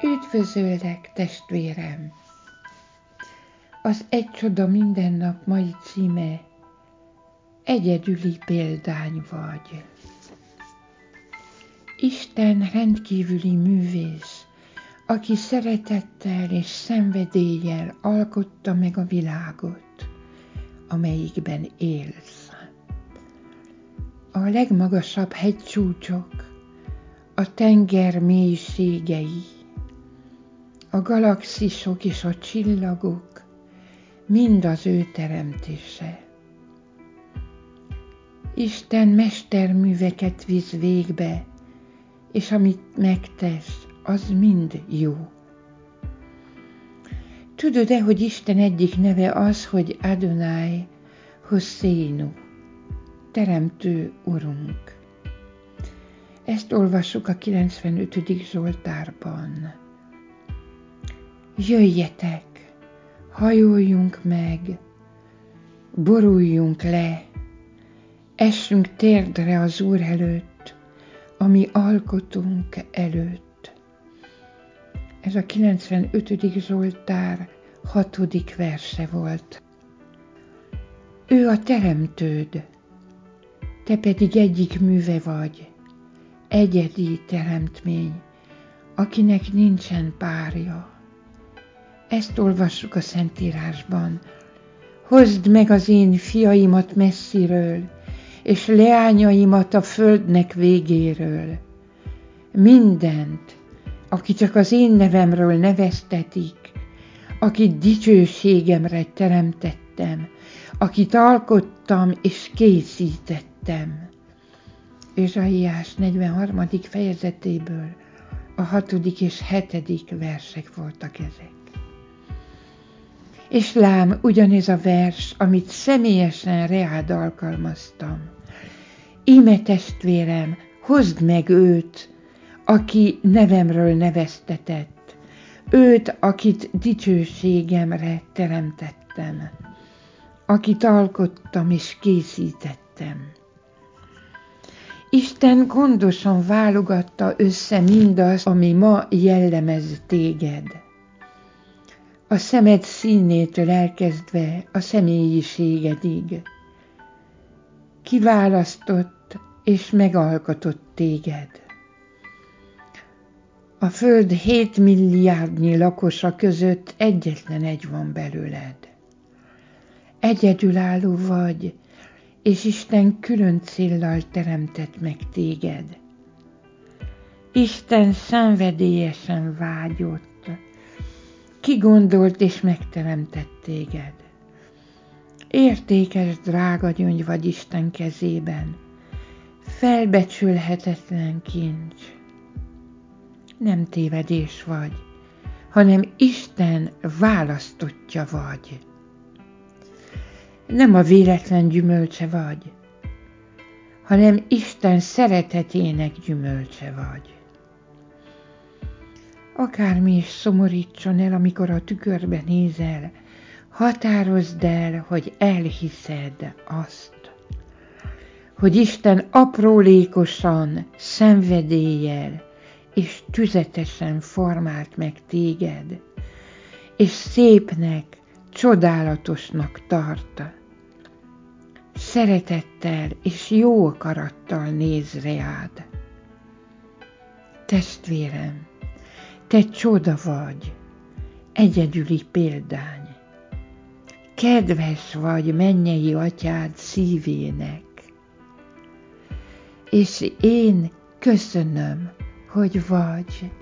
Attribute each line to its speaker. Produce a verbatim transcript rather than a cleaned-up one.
Speaker 1: Üdvözöllek, testvérem! Az Egy csoda minden nap mai címe: Egyedüli példány vagy. Isten rendkívüli művész, aki szeretettel és szenvedéllyel alkotta meg a világot, amelyikben élsz. A legmagasabb hegycsúcsok, a tenger mélységei, a galaxisok és a csillagok mind az ő teremtése. Isten mesterműveket visz végbe, és amit megtesz, az mind jó. Tudod-e, hogy Isten egyik neve az, hogy Adonai Hosseinu, teremtő Urunk? Ezt olvassuk a kilencvenötödik Zsoltárban. Jöjjetek, hajoljunk meg, boruljunk le, essünk térdre az Úr előtt, a mi alkotónk előtt. Ez a kilencvenötödik Zsoltár hatodik verse volt. Ő a teremtőd, te pedig egyik műve vagy, egyedi teremtmény, akinek nincsen párja. Ezt olvassuk a Szentírásban. Hozd meg az én fiaimat messziről, és leányaimat a földnek végéről. Mindent, aki csak az én nevemről neveztetik, akit dicsőségemre teremtettem, akit alkottam és készítettem. Ézsaiás negyvenharmadik fejezetéből a hatodik és hetedik versek voltak ezek. És lám, ugyanez a vers, amit személyesen reád alkalmaztam. Íme testvérem, hozd meg őt, aki nevemről neveztetett, őt, akit dicsőségemre teremtettem, akit alkottam és készítettem. Isten gondosan válogatta össze mindazt, ami ma jellemez téged. A szemed színétől elkezdve a személyiségedig. Kiválasztott és megalkotott téged. A föld hét milliárdnyi lakosa között egyetlen egy van belőled. Egyedülálló vagy, és Isten külön céllal teremtett meg téged. Isten szenvedélyesen vágyott, kigondolt és megteremtett téged. Értékes, drága gyöngy vagy Isten kezében, felbecsülhetetlen kincs. Nem tévedés vagy, hanem Isten választottja vagy. Nem a véletlen gyümölcse vagy, hanem Isten szeretetének gyümölcse vagy. Akármi is szomorítson el, amikor a tükörbe nézel, határozd el, hogy elhiszed azt, hogy Isten aprólékosan, szenvedéllyel és tüzetesen formált meg téged, és szépnek, csodálatosnak tart. Szeretettel és jó akarattal néz reád. Testvérem, te csoda vagy, egyedüli példány. Kedves vagy mennyei atyád szívének, és én köszönöm, hogy vagy.